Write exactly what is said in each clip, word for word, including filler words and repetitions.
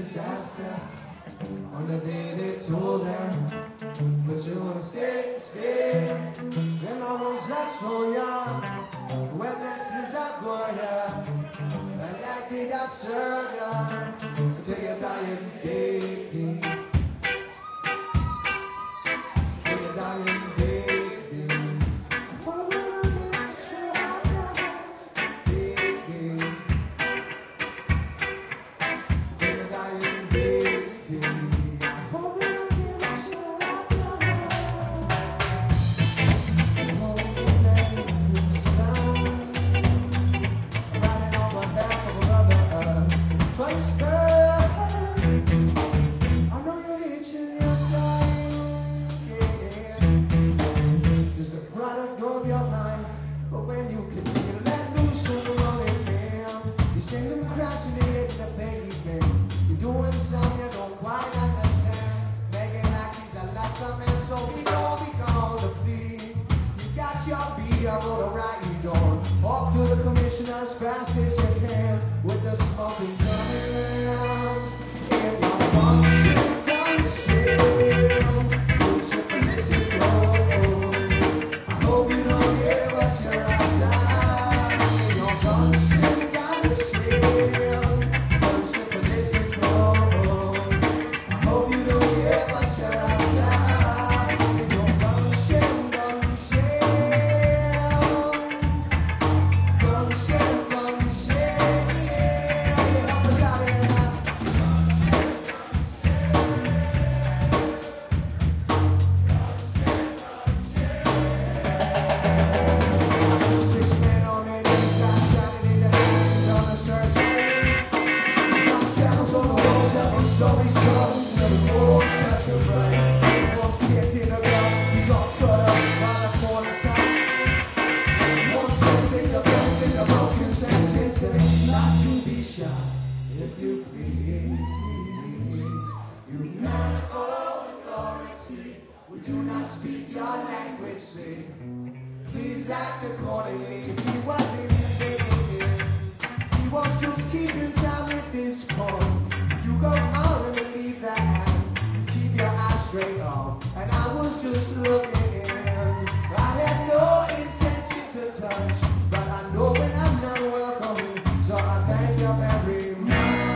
disaster. On the day they told them, but you wanna stay, stay. Then I was up so young, when this is a gorda, and I did a surgeon until you're dying, day, day. Till you're dying, day, day. Off to the commission as fast as you can, with the smoking coming out. In your function, function, push your political. I hope you don't get what you're after. In your function, function, push your political. I hope you don't get what you're after. In your function, function. If you please, you man of authority, we do not speak your language, see. Please act accordingly. He wasn't invading, he was just keeping time with this phone. You go on and believe that, keep your eyes straight on. And I was just looking in, I had no intention to touch, but I know when I'm not welcome, so I thank you very much.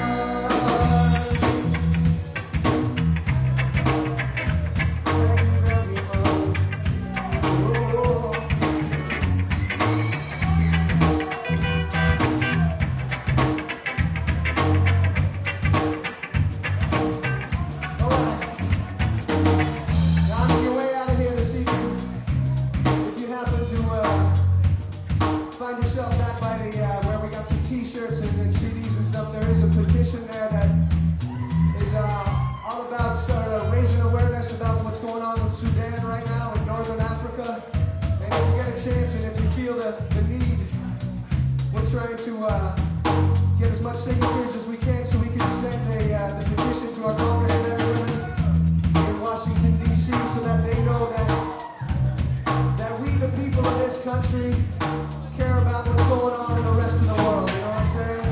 Find yourself back by the, uh, where we got some t-shirts and, and C Ds and stuff. There is a petition there that is uh, all about sort of raising awareness about what's going on in Sudan right now in Northern Africa. And if you get a chance and if you feel the, the need, we're trying to uh, get as much signatures as we can so we can send a, uh, the petition to our congregate in Washington, D C so that they know that, that we, the people of this country, care about what's going on in the rest of the world, you know what I'm saying?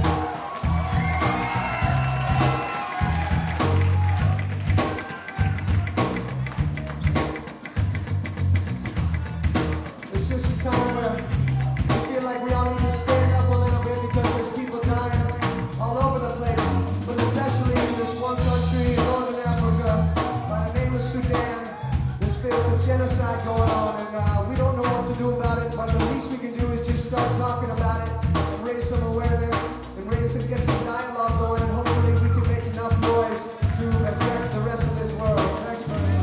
It's just a time where I feel like we all need to stand up a little bit because there's people dying all over the place, but especially in this one country in Northern Africa by the name of Sudan. There's, there's a genocide going on and uh, we don't know what to do about it, but the least we can do is just start talking about it and raise some awareness and raise and get some dialogue going, and hopefully we can make enough noise to affect the rest of this world. Thanks for that.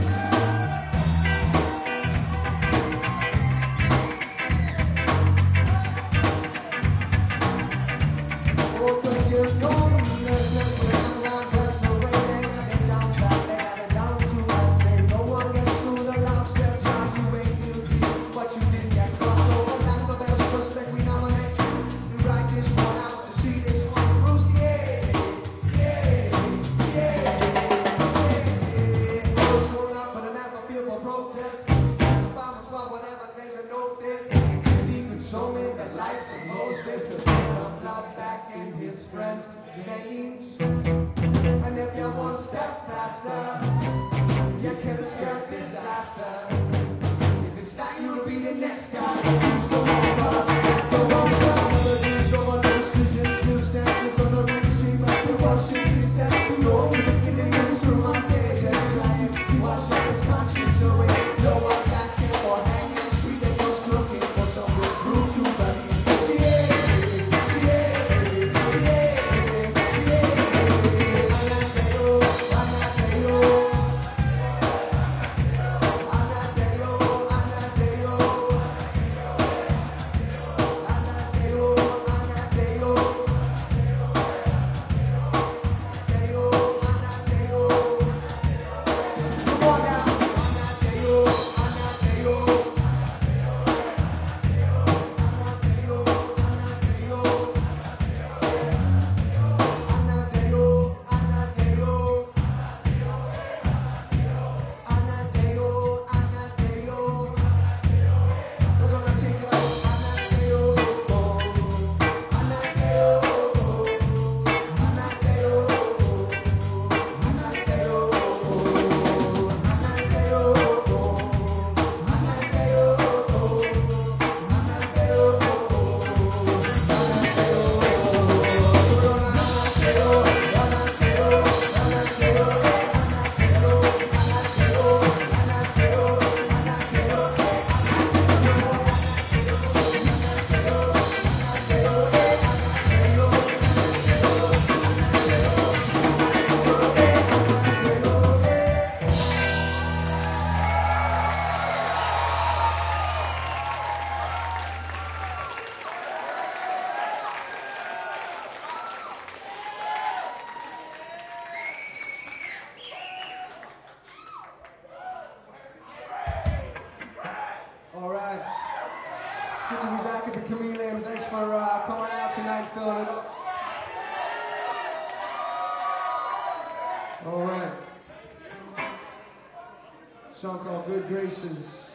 Oh, cause you're gone, there's nothing I'm down, that's the way they got it down, back, they got it down to my tape. No one gets through the loud steps, yeah, you ain't guilty, but you did get caught, so remember there's suspect we nominate you. You write this one out to see this one, Bruce, yeah, yeah, yeah, yeah. Those who are not, but an feel for protest, found a spot, whatever, they will know this. Deep in so many the lights of Moses, the blood back in his friends' veins. And if Good to be back at the Chameleon. Thanks for uh, coming out tonight and filling it up. All right. Song called Good Graces.